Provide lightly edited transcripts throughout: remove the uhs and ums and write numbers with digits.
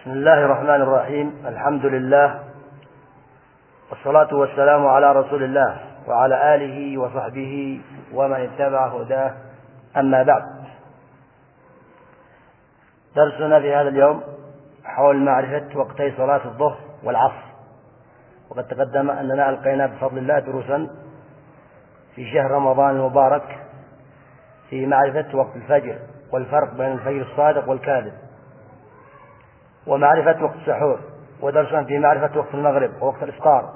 بسم الله الرحمن الرحيم. الحمد لله والصلاة والسلام على رسول الله وعلى آله وصحبه ومن اتبع هداه، أما بعد. درسنا في هذا اليوم حول معرفة وقتي صلاة الظهر والعصر، وقد تقدم أننا ألقينا بفضل الله دروسا في شهر رمضان المبارك في معرفة وقت الفجر والفرق بين الفجر الصادق والكاذب، ومعرفة وقت السحور، ودرسا في معرفة وقت المغرب ووقت الإفطار،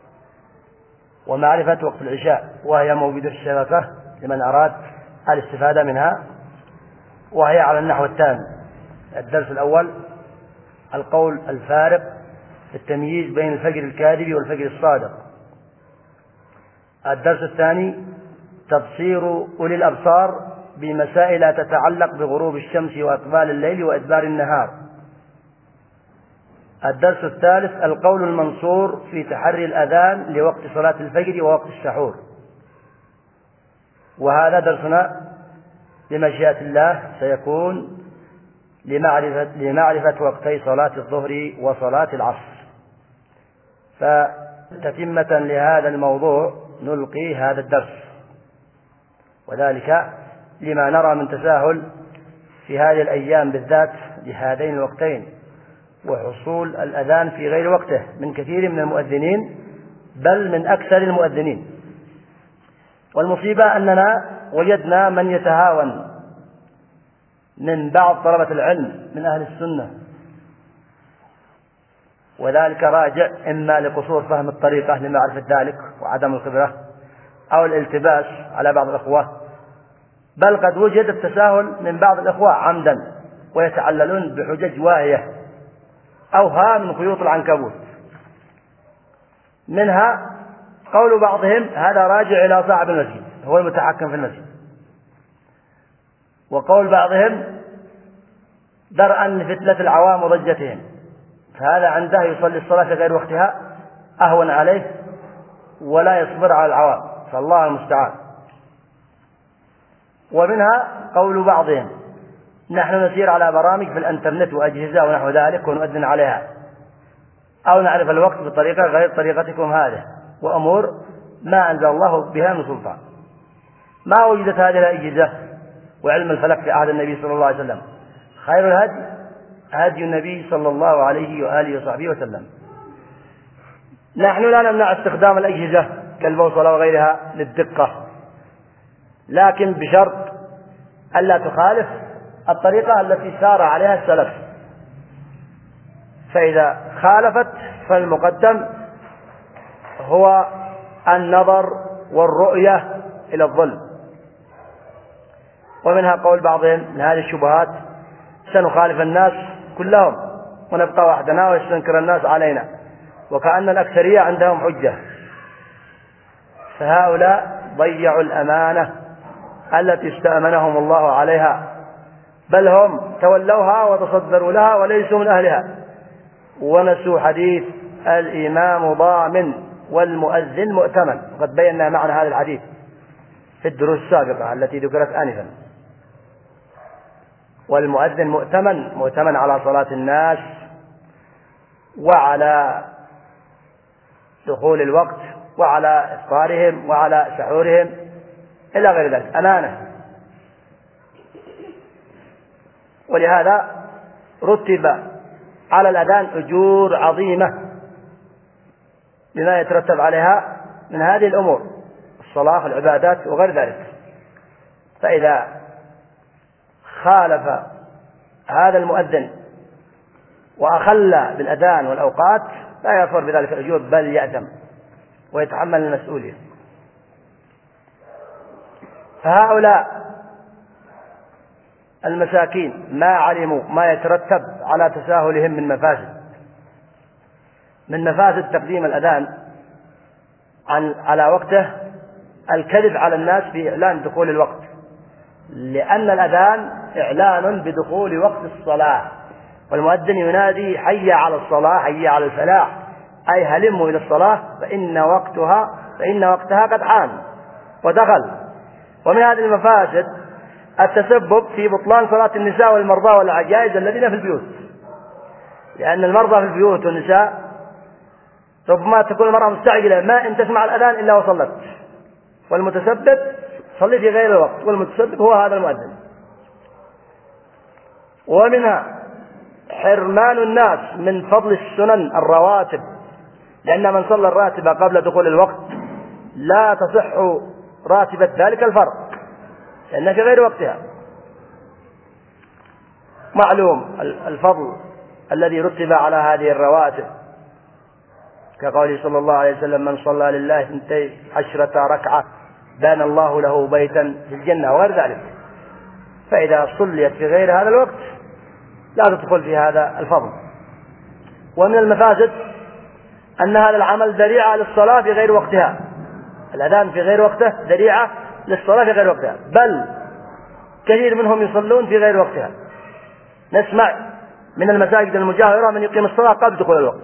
ومعرفة وقت العشاء وهي موجودة في الشبكة لمن أراد الاستفادة منها، وهي على النحو التالي: الدرس الأول القول الفارق في التمييز بين الفجر الكاذب والفجر الصادق. الدرس الثاني تبصير أولي الأبصار بمسائل تتعلق بغروب الشمس وإقبال الليل وإدبار النهار. الدرس الثالث القول المنصور في تحري الأذان لوقت صلاة الفجر ووقت السحور. وهذا درسنا بمشيئة الله سيكون لمعرفة وقتي صلاة الظهر وصلاة العصر. فتتمة لهذا الموضوع نلقي هذا الدرس، وذلك لما نرى من تساهل في هذه الأيام بالذات لهذين الوقتين، وحصول الأذان في غير وقته من كثير من المؤذنين، بل من أكثر المؤذنين. والمصيبة أننا وجدنا من يتهاون من بعض طلبة العلم من أهل السنة، وذلك راجع إما لقصور فهم الطريقة لمعرفة ذلك وعدم الخبرة، أو الالتباس على بعض الأخوة، بل قد وجد التساهل من بعض الأخوة عمدا ويتعللون بحجج واهية أوها من خيوط العنكبوت. منها قول بعضهم هذا راجع إلى صاحب المسجد، هو المتحكم في المسجد، وقول بعضهم درءا لفتنة العوام وضجتهم، فهذا عنده يصلي الصلاة في غير وقتها أهون عليه ولا يصبر على العوام، فالله المستعان. ومنها قول بعضهم نحن نسير على برامج في الانترنت وأجهزة ونحو ذلك ونؤذن عليها، أو نعرف الوقت بطريقة غير طريقتكم هذه، وأمور ما أنزل الله بها من سلطان. ما وجدت هذه الأجهزة وعلم الفلك في عهد النبي صلى الله عليه وسلم. خير الهدي هدي النبي صلى الله عليه وآله وصحبه وسلم. نحن لا نمنع استخدام الأجهزة كالبوصلة وغيرها للدقة، لكن بشرط ألا تخالف الطريقة التي سار عليها السلف، فإذا خالفت فالمقدم هو النظر والرؤية إلى الظلم. ومنها قول بعضهم من هذه الشبهات سنخالف الناس كلهم ونبقى وحدنا ويستنكر الناس علينا، وكأن الأكثرية عندهم حجة. فهؤلاء ضيعوا الأمانة التي استأمنهم الله عليها، بل هم تولوها وتصدروا لها وليسوا من أهلها، ونسوا حديث الإمام ضامن والمؤذن مؤتمن، وقد بينا معنى هذا الحديث في الدروس السابقة التي ذكرت آنفا. والمؤذن مؤتمن على صلاة الناس وعلى دخول الوقت وعلى إفطارهم وعلى سحورهم إلى غير ذلك، أمانة. ولهذا رتب على الأذان أجور عظيمة لما يترتب عليها من هذه الأمور، الصلاة والعبادات وغير ذلك. فإذا خالف هذا المؤذن وأخل بالأذان والأوقات لا يظفر بذلك الأجور، بل يأثم ويتحمل المسؤولية. فهؤلاء المساكين ما علموا ما يترتب على تساهلهم من مفاسد تقديم الأذان على وقته الكذب على الناس في إعلان دخول الوقت، لأن الأذان إعلان بدخول وقت الصلاة، والمؤذن ينادي حي على الصلاة حي على الفلاح، أي هلموا إلى الصلاة فإن وقتها قد حان ودخل. ومن هذه المفاسد التسبب في بطلان صلاة النساء والمرضى والعجائز الذين في البيوت، لأن المرضى في البيوت والنساء ربما تكون المرأة مستعجلة ما إن تسمع الأذان إلا وصلت، والمتسبب صلي في غير الوقت، والمتسبب هو هذا المؤذن. ومنها حرمان الناس من فضل السنن الرواتب، لأن من صلى الراتبة قبل دخول الوقت لا تصح راتبة ذلك الفرض لأنها في غير وقتها. معلوم الفضل الذي رتب على هذه الرواتب، كقوله صلى الله عليه وسلم: من صلى لله 12 ركعة بان الله له بيتا في الجنة، وغير ذلك. فإذا صليت في غير هذا الوقت لا تدخل في هذا الفضل. ومن المفاسد أن هذا العمل ذريعة للصلاة في غير وقتها، الأذان في غير وقته ذريعة للصلاة في غير وقتها، بل كثير منهم يصلون في غير وقتها. نسمع من المساجد المجاورة من يقيم الصلاة قبل دخول الوقت،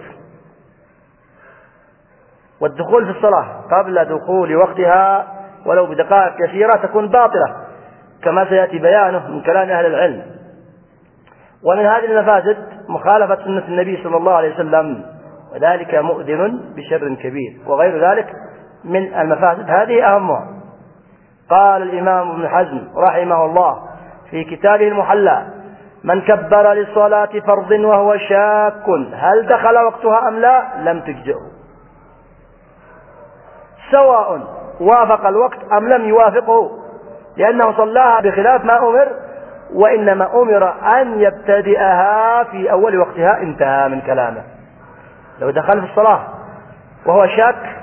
والدخول في الصلاة قبل دخول وقتها ولو بدقائق يسيرة تكون باطلة، كما سيأتي بيانه من كلام أهل العلم. ومن هذه المفاسد مخالفة سنة النبي صلى الله عليه وسلم، وذلك مؤذن بشر كبير. وغير ذلك من المفاسد هذه أهمها. قال الإمام ابن حزم رحمه الله في كتابه المحلى: من كبر للصلاة فرض وهو شاك هل دخل وقتها أم لا لم تجزئه، سواء وافق الوقت أم لم يوافقه، لأنه صلاها بخلاف ما أمر، وإنما أمر أن يبتدئها في أول وقتها. انتهى من كلامه. لو دخل في الصلاة وهو شاك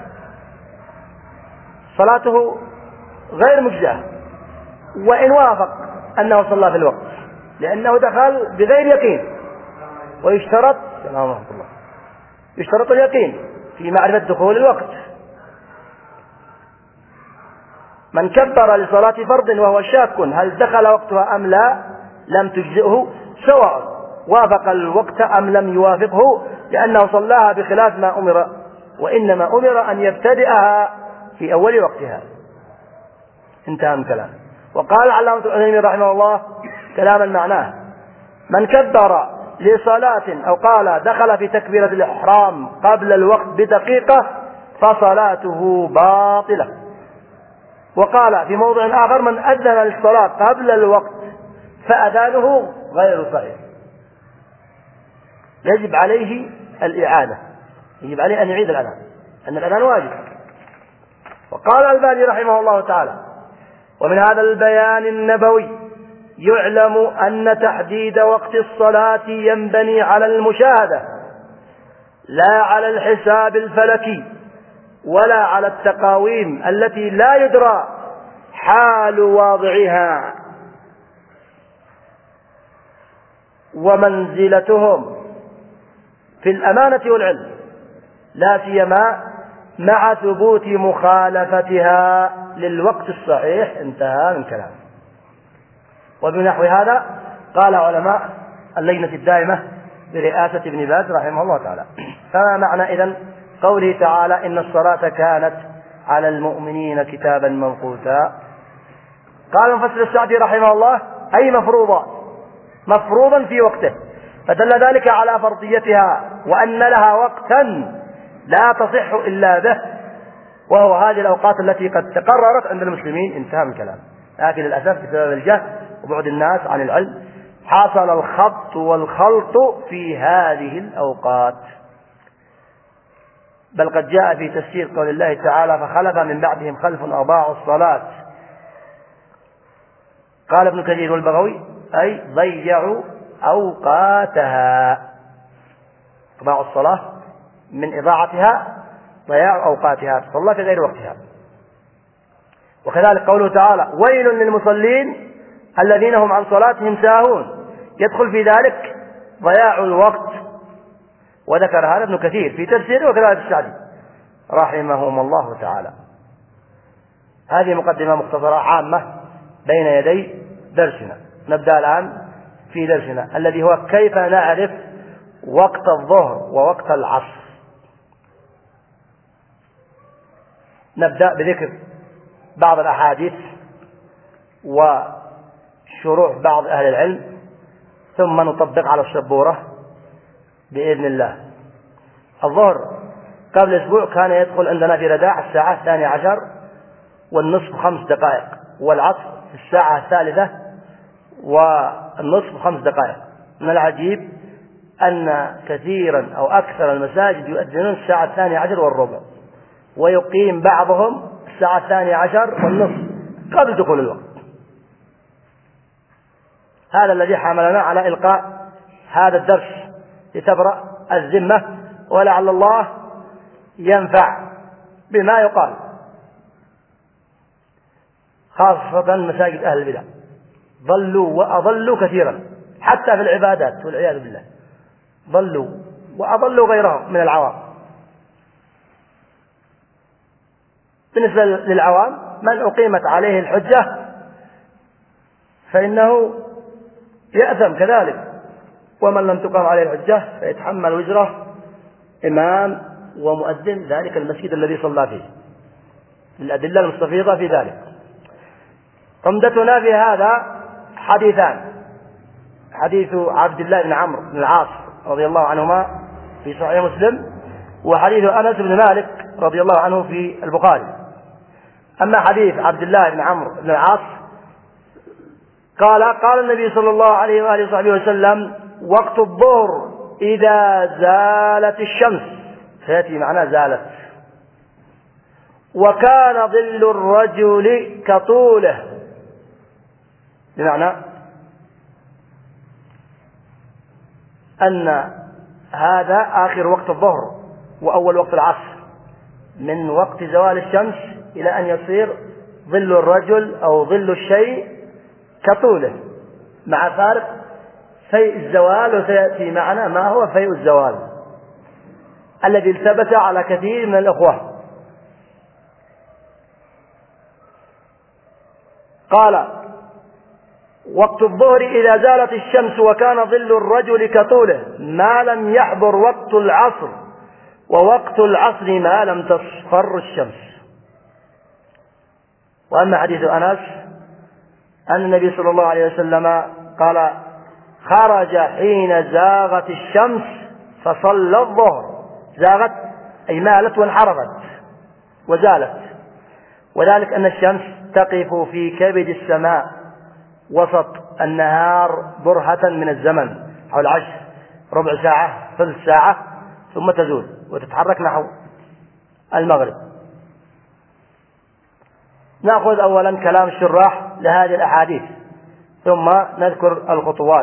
صلاته غير مجزئة، وإن وافق أنه صلى في الوقت، لأنه دخل بغير يقين. ويشترط يشترط اليقين في معرفة دخول الوقت. من كبر لصلاة فرض وهو شاك هل دخل وقتها أم لا لم تجزئه، سواء وافق الوقت أم لم يوافقه، لأنه صلاها بخلاف ما أمر، وإنما أمر أن يبتدئها في أول وقتها. انتهى من كلام. وقال علامة العلماء رحمه الله كلاما معناه: من كبر لصلاة أو قال دخل في تكبيرة الإحرام قبل الوقت بدقيقة فصلاته باطلة. وقال في موضع آخر: من أذن للصلاة قبل الوقت فأذانه غير صحيح، يجب عليه الإعادة، يجب عليه أن يعيد الأذان، أن الأذان واجب. وقال الألباني رحمه الله تعالى: ومن هذا البيان النبوي يعلم أن تحديد وقت الصلاة ينبني على المشاهدة لا على الحساب الفلكي ولا على التقاويم التي لا يدرى حال واضعها ومنزلتهم في الأمانة والعلم، لا سيما مع ثبوت مخالفتها للوقت الصحيح. انتهى من كلام. وبنحو هذا قال علماء اللجنة الدائمة برئاسة ابن باز رحمه الله تعالى. فما معنى إذن قوله تعالى: إن الصلاة كانت على المؤمنين كتابا موقوتا؟ قال المفسر السعدي رحمه الله: أي مفروضا في وقته، فدل ذلك على فرضيتها وأن لها وقتا لا تصح إلا به، وهو هذه الأوقات التي قد تقررت عند المسلمين. انتهى من كلام. لكن للأسف بسبب الجهل وبعد الناس عن العلم حصل الخبط والخلط في هذه الأوقات. بل قد جاء في تفسير قول الله تعالى: فخلف من بعدهم خلف أضاعوا الصلاة. قال ابن كثير والبغوي: أي ضيعوا أوقاتها. إضاعوا الصلاة من إضاعتها ضياع أوقاتها، تصلى في غير وقتها. وكذلك قوله تعالى: ويل للمصلين الذين هم عن صلاتهم ساهون، يدخل في ذلك ضياع الوقت. وذكر هذا ابن كثير في تفسيره، وكذلك السعدي رحمهم الله تعالى. هذه مقدمة مختصرة عامة بين يدي درسنا. نبدأ الآن في درسنا الذي هو كيف نعرف وقت الظهر ووقت العصر. نبدأ بذكر بعض الأحاديث وشروح بعض أهل العلم، ثم نطبق على السبورة بإذن الله. الظهر قبل أسبوع كان يدخل عندنا في رداع الساعة 12 والنصف 5 دقائق، والعصر الساعة 3 والنصف 5 دقائق. من العجيب أن كثيرا أو أكثر المساجد يؤذنون الساعة 12 والربع، ويقيم بعضهم الساعة 12 والنصف قبل دخول الوقت. هذا الذي حملنا على إلقاء هذا الدرس لتبرأ الذمة، ولعل الله ينفع بما يقال، خاصة مساجد أهل البدع. ضلوا وأضلوا كثيرا حتى في العبادات والعياذ بالله، ضلوا وأضلوا غيرهم من العوام. بالنسبة للعوام من أقيمت عليه الحجة فإنه يأثم كذلك، ومن لم تقام عليه الحجة فيتحمل وزره إمام ومؤذن ذلك المسجد الذي صلى فيه، الأدلة المستفيضة في ذلك. عمدتنا في هذا حديثان: حديث عبد الله بن عمرو بن العاص رضي الله عنهما في صحيح مسلم، وحديث أنس بن مالك رضي الله عنه في البخاري. أما حديث عبد الله بن عمرو بن العاص قال النبي صلى الله عليه وآله وصحبه وسلم: وقت الظهر إذا زالت الشمس، سيأتي معناه زالت، وكان ظل الرجل كطوله، بمعنى أن هذا آخر وقت الظهر وأول وقت العصر، من وقت زوال الشمس إلى أن يصير ظل الرجل أو ظل الشيء كطوله، مع فارق فيء الزوال. وسيأتي معنا ما هو فيء الزوال الذي التبس على كثير من الأخوة. قال: وقت الظهر إذا زالت الشمس وكان ظل الرجل كطوله ما لم يحضر وقت العصر، ووقت العصر ما لم تصفر الشمس. وأما حديث أنس أن النبي صلى الله عليه وسلم قال: خرج حين زاغت الشمس فصلى الظهر. زاغت أي مالت وانحرفت وزالت، وذلك أن الشمس تقف في كبد السماء وسط النهار برهة من الزمن، حول 10 ربع ساعة ثلث ساعة، ثم تزول وتتحرك نحو المغرب. نأخذ أولا كلام الشراح لهذه الأحاديث ثم نذكر الخطوات.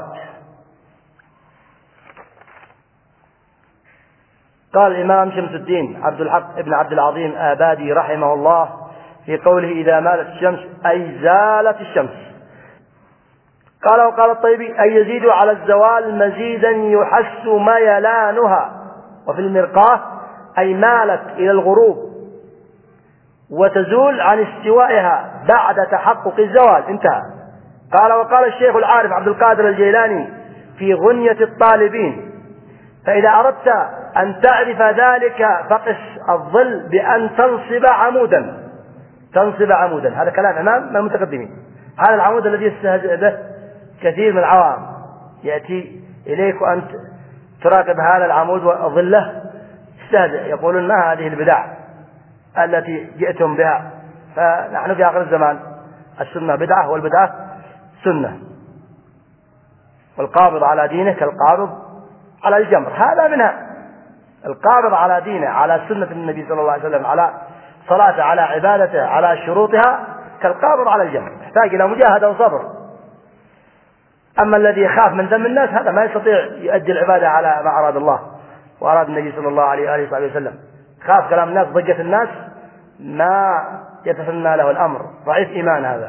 قال الإمام شمس الدين عبد الحق ابن عبد العظيم آبادي رحمه الله في قوله: إذا مالت الشمس أي زالت الشمس. قال: وقال الطيبي: أي يزيد على الزوال مزيدا يحس ميلانها. وفي المرقاة أي مالت إلى الغروب وتزول عن استوائها بعد تحقق الزوال. انتهى. قال: وقال الشيخ العارف عبد القادر الجيلاني في غنية الطالبين: فإذا أردت أن تعرف ذلك فقس الظل بأن تنصب عمودا. تنصب عمودا، هذا كلام إمام المتقدمين. هذا العمود الذي يستهزئ به كثير من العوام، يأتي إليك وأنت تراقب هذا العمود وظله يستهزئ، يقولون: ما هذه البدع التي جئتم بها؟ فنحن في آخر الزمان السنة بدعة والبدعة سنة، والقابض على دينه كالقابض على الجمر. هذا منها، القابض على دينه، على سنة النبي صلى الله عليه وسلم، على صلاته، على عبادته، على شروطها، كالقابض على الجمر، يحتاج إلى مجاهدة وصبر. أما الذي يخاف من ذم الناس هذا ما يستطيع يؤدي العبادة على ما أراد الله وأراد النبي صلى الله عليه وآله وصحبه وسلم. خاف كلام الناس، ضجة الناس، ما يتسنى له الأمر، ضعيف إيمان هذا.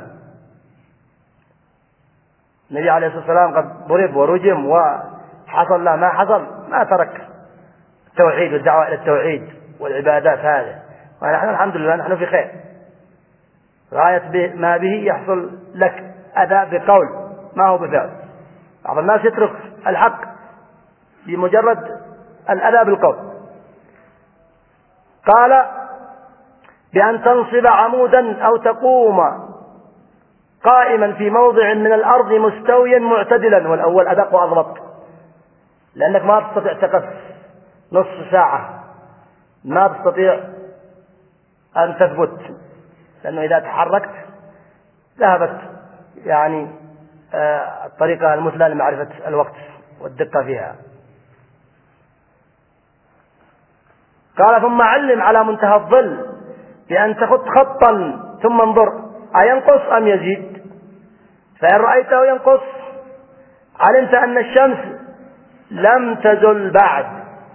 النبي عليه الصلاة والسلام قد ضرب ورجم وحصل له ما حصل، ما ترك التوحيد والدعوة إلى التوحيد والعبادات هذه. ونحن الحمد لله نحن في خير، غاية ما به يحصل لك أذى بقول ما هو بفعل. بعض الناس يترك الحق بمجرد الأذى بالقول. قال: بأن تنصب عمودا أو تقوم قائما في موضع من الأرض مستويا معتدلا، والأول أدق وأضبط، لأنك ما تستطيع تقف نصف ساعة، ما تستطيع أن تثبت، لأنه إذا تحركت ذهبت يعني الطريقة المثلى لمعرفة الوقت والدقة فيها. قال ثم علم على منتهى الظل بأن تخط خطا ثم انظر أينقص أم يزيد، فإن رأيته ينقص علمت أن الشمس لم تزل بعد.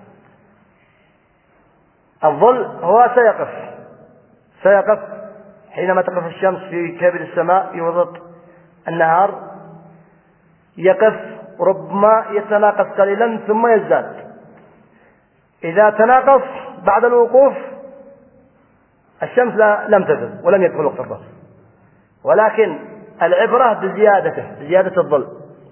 الظل هو سيقف حينما تقف الشمس في كبد السماء في وسط النهار، يقف ربما يتناقص قليلا ثم يزداد. إذا تناقص بعد الوقوف الشمس لم تزل ولم يدخل وقت الظهر، ولكن العبرة بزيادة الظل.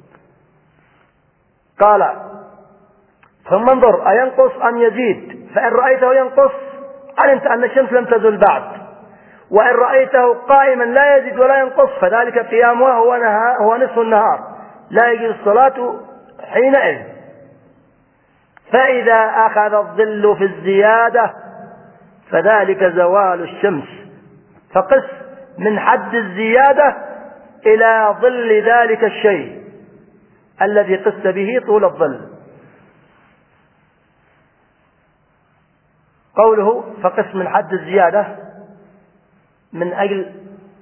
قال ثم انظر أينقص أم يزيد، فإن رأيته ينقص علمت أن الشمس لم تزل بعد، وإن رأيته قائما لا يزيد ولا ينقص فذلك قيامها هو نصف النهار لا يجوز الصلاة حينئذ. فإذا أخذ الظل في الزيادة فذلك زوال الشمس، فقس من حد الزيادة إلى ظل ذلك الشيء الذي قست به طول الظل. قوله فقس من حد الزيادة من أجل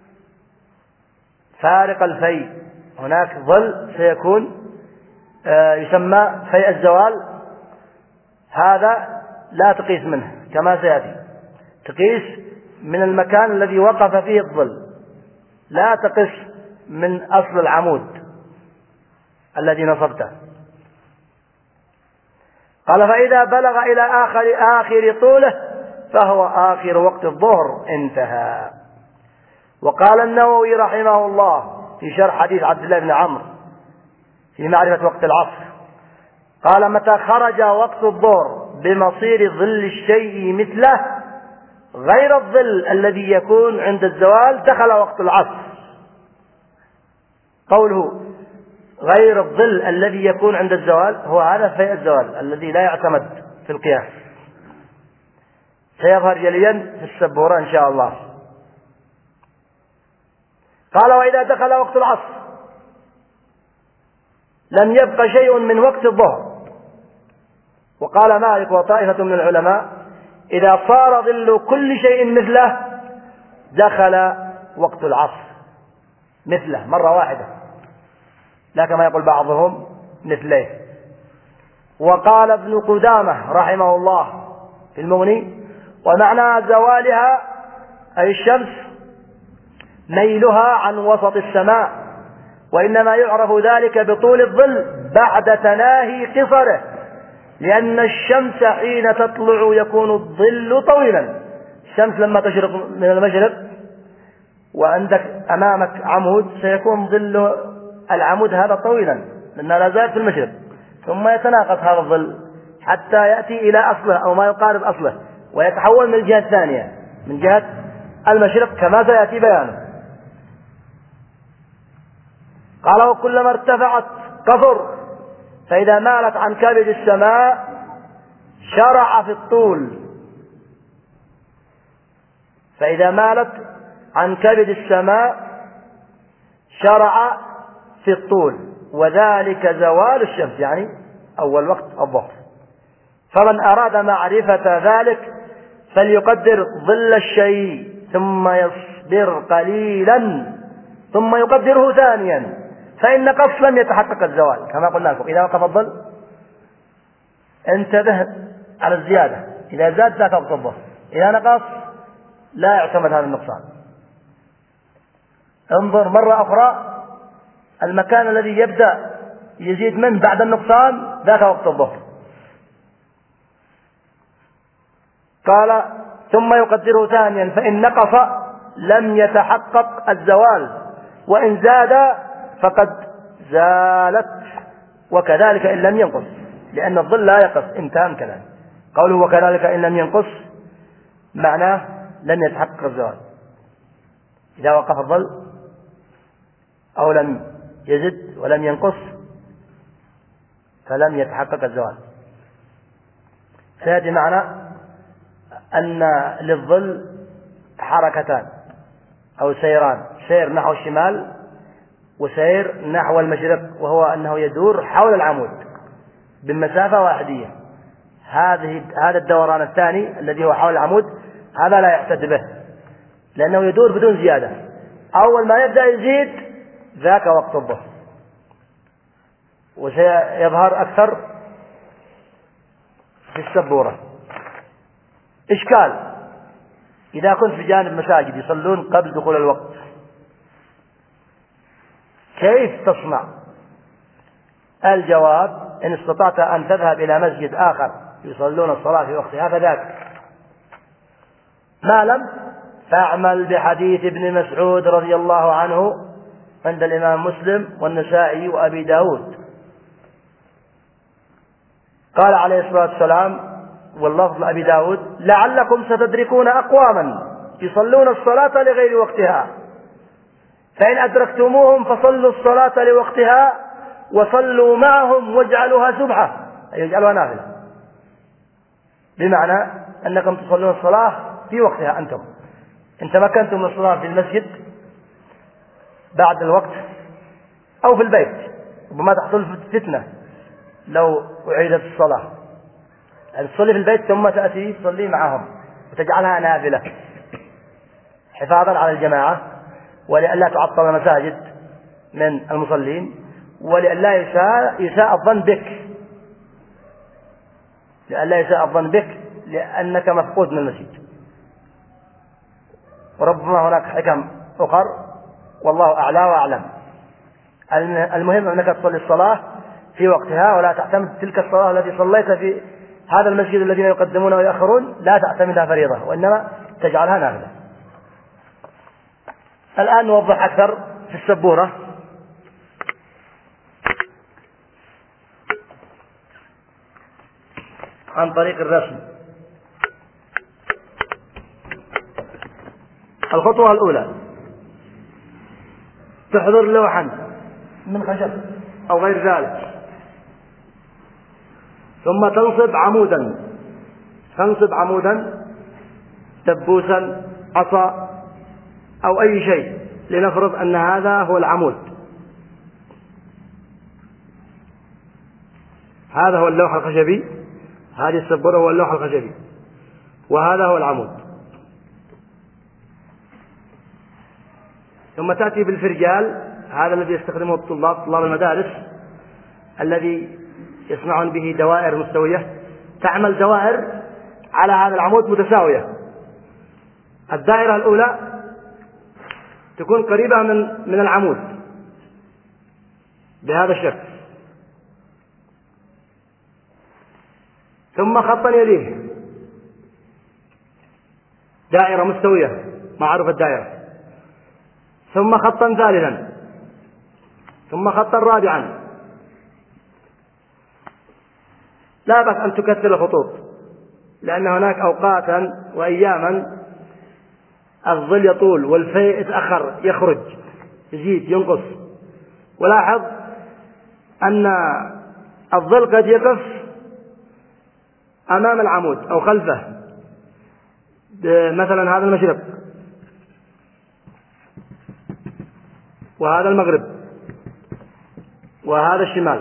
فارق الفي، هناك ظل سيكون يسمى في الزوال، هذا لا تقيس منه كما سيأتي، تقيس من المكان الذي وقف فيه الظل، لا تقيس من أصل العمود الذي نصبته. قال فإذا بلغ إلى آخر طوله فهو آخر وقت الظهر انتهى. وقال النووي رحمه الله في شرح حديث عبد الله بن عمرو في معرفة وقت العصر، قال متى خرج وقت الظهر بمصير ظل الشيء مثله غير الظل الذي يكون عند الزوال دخل وقت العصر. قوله غير الظل الذي يكون عند الزوال هو هذا في الزوال الذي لا يعتمد في القياس، سيظهر جليا في السبورة إن شاء الله. قال وإذا دخل وقت العصر لم يبق شيء من وقت الظهر. وقال مالك وطائفة من العلماء إذا صار ظل كل شيء مثله دخل وقت العصر مثله مرة واحدة، لا كما يقول بعضهم مثليه. وقال ابن قدامة رحمه الله في المغني ومعنى زوالها أي الشمس ميلها عن وسط السماء، وإنما يعرف ذلك بطول الظل بعد تناهي قصره، لأن الشمس حين تطلع يكون الظل طويلا. الشمس لما تشرق من المشرق وعندك أمامك عمود سيكون ظل العمود هذا طويلا لأنه لا زال في المشرق، ثم يتناقص هذا الظل حتى يأتي إلى أصله أو ما يقارب أصله ويتحول من الجهة الثانية من جهة المشرق كما سيأتي بيانه. قال وكلما ارتفعت قصر، فإذا مالت عن كبد السماء شرع في الطول. فإذا مالت عن كبد السماء شرع في الطول، وذلك زوال الشمس يعني أول وقت الظهر. فمن أراد معرفة ذلك فليقدر ظل الشيء ثم يصبر قليلا ثم يقدره ثانيا، فإن قص لم يتحقق الزوال كما قلنا لكم. إذا وقف الظل انتبه على الزيادة، إذا زاد لا توقف الظهر، إذا نقص لا يعتمد هذا النقصان. انظر مرة أخرى المكان الذي يبدأ يزيد منه بعد النقصان ذاك وقت الظهر. قال ثم يقدره ثانيا، فإن نقص لم يتحقق الزوال، وإن زاد فقد زالت، وكذلك إن لم ينقص، لأن الظل لا يقص انتهى كلام. قوله وكذلك إن لم ينقص معناه لم يتحقق الزوال. إذا وقف الظل أو لم يزد ولم ينقص فلم يتحقق الزوال. سيأتي معنا أن للظل حركتان أو سيران، سير نحو الشمال وسير نحو المشرق، وهو أنه يدور حول العمود بمسافة واحدية. هذا الدوران الثاني الذي هو حول العمود هذا لا يعتد به، لأنه يدور بدون زيادة. أول ما يبدأ يزيد ذاك وقت الظهر، وسيظهر أكثر في السبورة. إشكال: إذا كنت في جانب مساجد يصلون قبل دخول الوقت، كيف تصنع؟ الجواب: إن استطعت أن تذهب إلى مسجد آخر يصلون الصلاة في وقتها فذاك، ما لم فاعمل بحديث ابن مسعود رضي الله عنه عند الإمام مسلم والنسائي وأبي داود. قال عليه الصلاة والسلام واللفظ أبي داود: لعلكم ستدركون أقواما يصلون الصلاة لغير وقتها، فإن أدركتموهم فصلوا الصلاة لوقتها وصلوا معهم واجعلوها سبحة، أي اجعلوها نافلة، بمعنى أنكم تصلون الصلاة في وقتها. أنتم إن تمكنتم من الصلاة في المسجد بعد الوقت أو في البيت، ربما تحصل فتنة لو أعيدت الصلاة، يعني تصلي في البيت ثم تأتي تصلي معهم وتجعلها نافلة حفاظا على الجماعة، ولئلا تعطل المساجد من المصلين، ولئلا يساء الظن بك، لئلا يساء الظن بك لأنك مفقود من المسجد. وربما هناك حكم أخر والله أعلى وأعلم. المهم أنك تصلي الصلاة في وقتها، ولا تعتمد تلك الصلاة التي صليت في هذا المسجد الذين يقدمون ويأخرون، لا تعتمدها فريضة وإنما تجعلها نافلة. الآن نوضح أكثر في السبورة. عن طريق الرسم. الخطوة الأولى: تحضر لوحا من خشب أو غير ذلك، ثم تنصب عمودا دبوسا عصا أو أي شيء، لنفرض أن هذا هو العمود، هذا هو اللوح الخشبي، هذه السبورة هو اللوح الخشبي، وهذا هو العمود. ثم تأتي بالفرجال، هذا الذي يستخدمه طلاب المدارس، الذي يصنعون به دوائر مستوية، تعمل دوائر على هذا العمود متساوية. الدائرة الأولى تكون قريبة من العمود بهذا الشكل، ثم خطا يليه دائرة مستوية معروف الدائرة، ثم خطا ثالثا، ثم خطا رابعا. لا بأس أن تكثر الخطوط، لأن هناك أوقاتا وأياما الظل يطول والفيء يتأخر، يخرج يزيد ينقص. ولاحظ أن الظل قد يقف أمام العمود أو خلفه، مثلا هذا المشرق وهذا المغرب وهذا الشمال.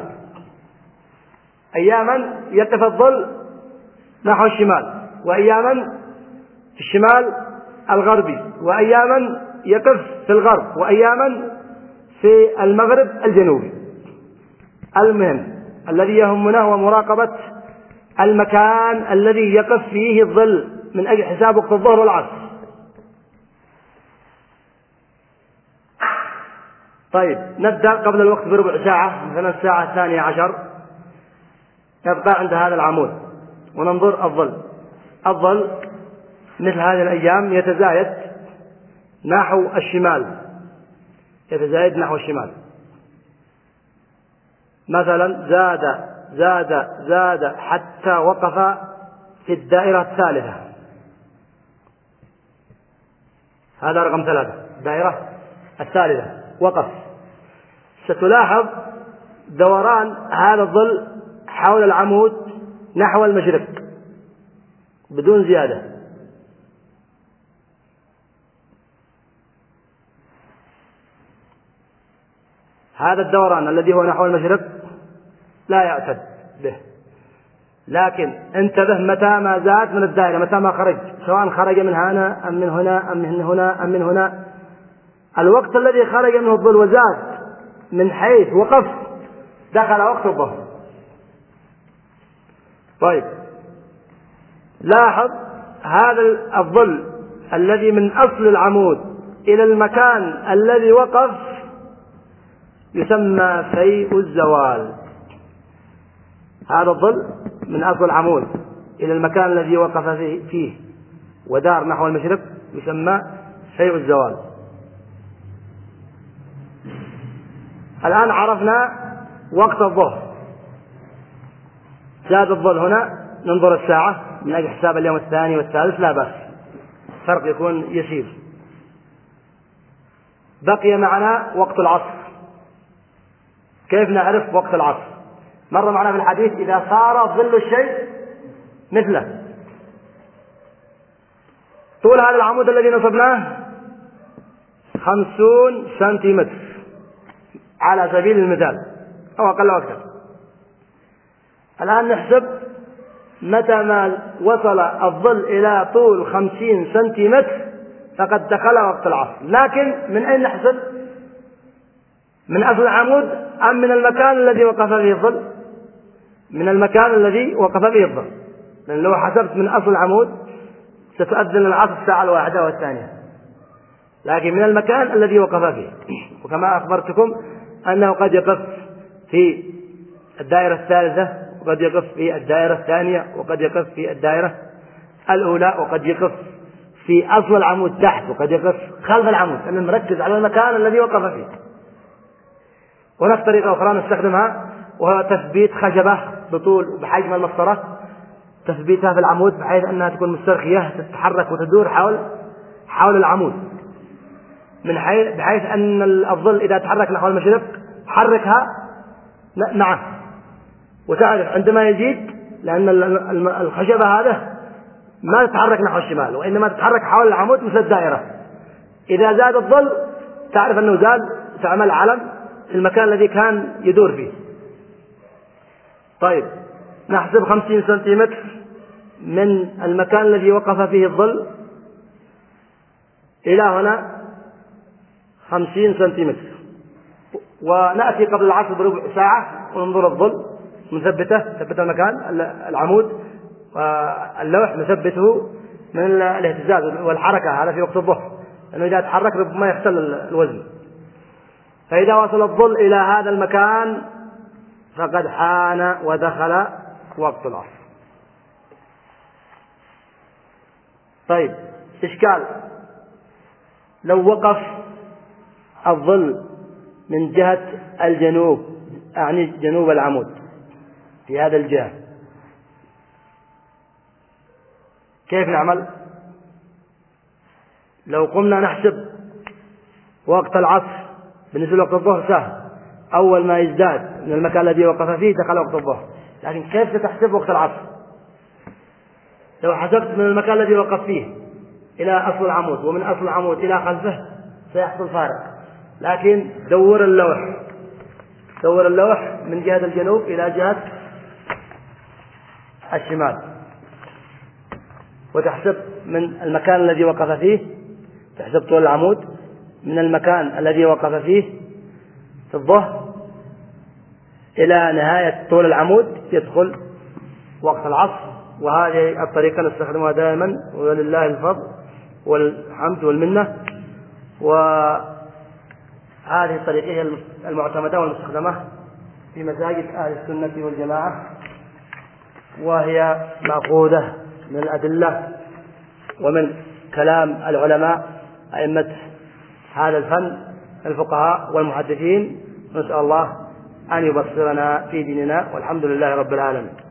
أياما يقف الظل نحو الشمال، وأياما في الشمال الغربي، وأياما يقف في الغرب، وأياما في المغرب الجنوبي. المهم الذي يهمنا هو مراقبة المكان الذي يقف فيه الظل من أجل حساب وقت الظهر والعصر. طيب، نبدأ قبل الوقت بربع ساعة، مثلا الساعة 12، نبقى عند هذا العمود وننظر الظل مثل هذه الأيام يتزايد نحو الشمال، مثلا زاد حتى وقف في الدائرة الثالثة، هذا رقم 3، الدائرة الثالثة وقف. ستلاحظ دوران هذا الظل حول العمود نحو المشرق بدون زيادة. هذا الدوران الذي هو نحو المشرق لا يعتد به، لكن انتبه متى ما زاد من الدائرة، متى ما خرج، سواء خرج من هنا أم من هنا أم من هنا أم من هنا، الوقت الذي خرج منه الظل وزاد من حيث وقف دخل وقت الظهر. طيب لاحظ هذا الظل الذي من أصل العمود إلى المكان الذي وقف يسمى فيء الزوال. هذا الظل من أصل العمود إلى المكان الذي وقف فيه ودار نحو المشرق يسمى فيء الزوال. الآن عرفنا وقت الظهر، زاد الظل هنا ننظر الساعة من أجل حساب اليوم الثاني والثالث لا بأس، فرق يكون يسير. بقي معنا وقت العصر. كيف نعرف وقت العصر؟ مر معنا في الحديث إذا صار ظل الشيء مثله. طول هذا العمود الذي نصبناه 50 سنتيمتر على سبيل المثال أو أقل أو أكثر. الآن نحسب متى ما وصل الظل إلى طول 50 سنتيمتر فقد دخل وقت العصر. لكن من أين نحسب؟ من أصل العمود أم من المكان الذي وقف فيه الظل؟ من المكان الذي وقف فيه الظل، لأن لو حسبت من أصل العمود ستؤذن العصر الساعة 1 والثانية، لكن من المكان الذي وقف فيه. وكما أخبرتكم أنه قد يقف في الدائرة الثالثة، وقد يقف في الدائرة الثانية، وقد يقف في الدائرة الأولى، وقد يقف في أصل العمود تحت، وقد يقف خلف العمود، أنه مركز على المكان الذي وقف فيه. هناك طريقة أخرى نستخدمها وهو تثبيت خشبة بطول وبحجم المسطرة، تثبيتها في العمود بحيث أنها تكون مسترخية تتحرك وتدور حول العمود، بحيث أن الظل إذا تحرك نحو المشرق حركها معه وتعرف عندما يزيد، لأن الخشبة هذا ما تتحرك نحو الشمال وإنما تتحرك حول العمود مثل الدائرة. إذا زاد الظل تعرف أنه زاد، تعمل علم في المكان الذي كان يدور فيه. طيب نحسب 50 سنتيمتر من المكان الذي وقف فيه الظل إلى هنا 50 سنتيمتر، ونأتي قبل العصر بربع ساعة وننظر الظل نثبت المكان العمود واللوح نثبته من الاهتزاز والحركة، هذا في وقت الظهر، لأنه إذا تحرك ربما يختل الوزن. فإذا وصل الظل إلى هذا المكان فقد حان ودخل وقت العصر. طيب إشكال، لو وقف الظل من جهة الجنوب، أعني جنوب العمود في هذا الجهة، كيف نعمل؟ لو قمنا نحسب وقت العصر بالنسبة لوقت الظهر سهل، أول ما يزداد من المكان الذي وقف فيه دخل وقت الظهر. لكن كيف ستحسب وقت العصر؟ لو حسبت من المكان الذي وقف فيه إلى أصل العمود ومن أصل العمود إلى خلفه سيحصل فارق، لكن دور اللوح من جهة الجنوب إلى جهة الشمال، وتحسب من المكان الذي وقف فيه، تحسب طول العمود من المكان الذي وقف فيه في الظهر إلى نهاية طول العمود يدخل وقت العصر. وهذه الطريقة نستخدمها دائما ولله الفضل والحمد والمنة، وهذه الطريقة هي المعتمدة والمستخدمة في مساجد أهل السنة والجماعة، وهي مأخوذة من الأدلة ومن كلام العلماء أئمة هذا الفن الفقهاء والمحدثين. نسأل الله أن يبصرنا في ديننا، والحمد لله رب العالمين.